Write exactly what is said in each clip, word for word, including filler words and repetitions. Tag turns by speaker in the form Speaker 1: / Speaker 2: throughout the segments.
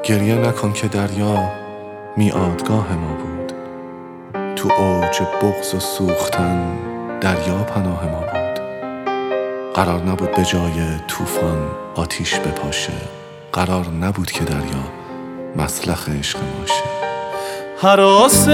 Speaker 1: گریه نکن که دریا میعادگاه ما بود، تو اوج بغض و سوختن دریا پناه ما بود. قرار نبود به جای طوفان آتیش بپاشه، قرار نبود که دریا مسلخ عشق ماشه.
Speaker 2: هراس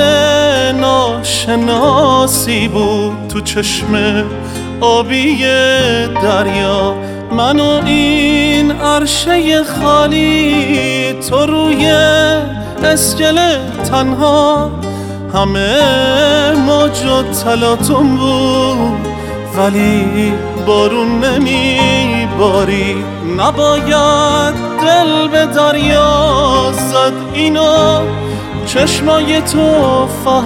Speaker 2: ناشناسی بود تو چشم آبی دریا، من و این عرشه خالی، تو روی اسکله تنها. همه موج و تلاطم بود ولی بارون نمی باری. نباید دل به دریا زد، اینو چشمای تو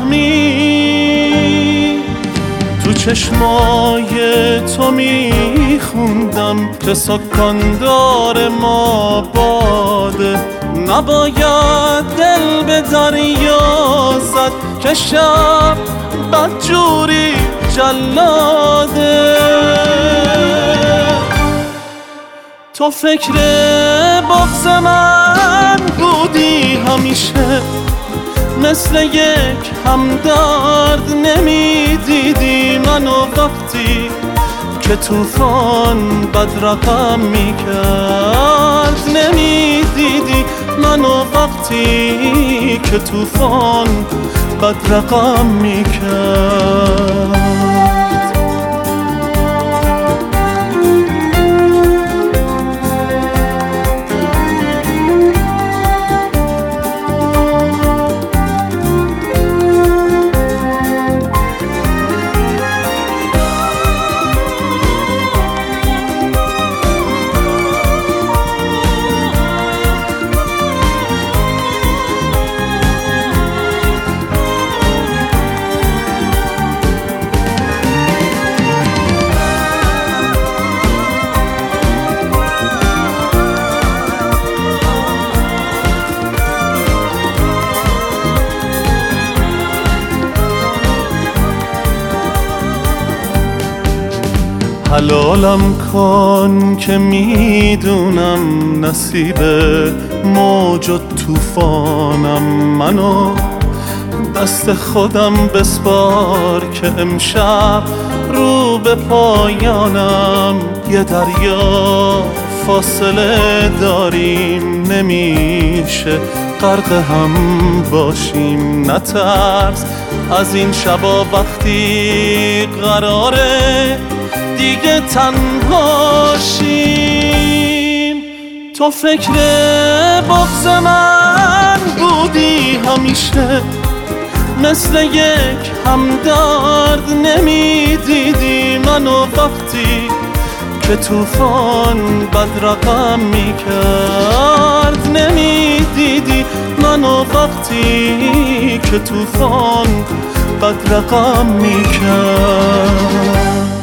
Speaker 2: فهمی. تو چشمای تو میخوندم که سکندار ما باده. نباید دل به دریا زد که شب بدجوری جلاده. تو فکر بغض من بودی همیشه، مثل یک همدرد نمیدیدی منو وقتی که طوفان بد رقم میکرد. نمیدیدی منو وقتی که طوفان بد رقم میکرد. حلالم کن که میدونم نصیب موج و طوفانم. منو دست خودم بسپار که امشب رو به پایانم. یه دریا فاصله داریم، نمیشه غرق هم باشیم. نترس از این شبا وقتی قراره دیگه تنها شیم. تو فکر بغض من بودی همیشه، مثل یک همدرد نمیدیدی منو وقتی که طوفان بد رقم میکرد. نمیدیدی منو وقتی که طوفان بد رقم میکرد.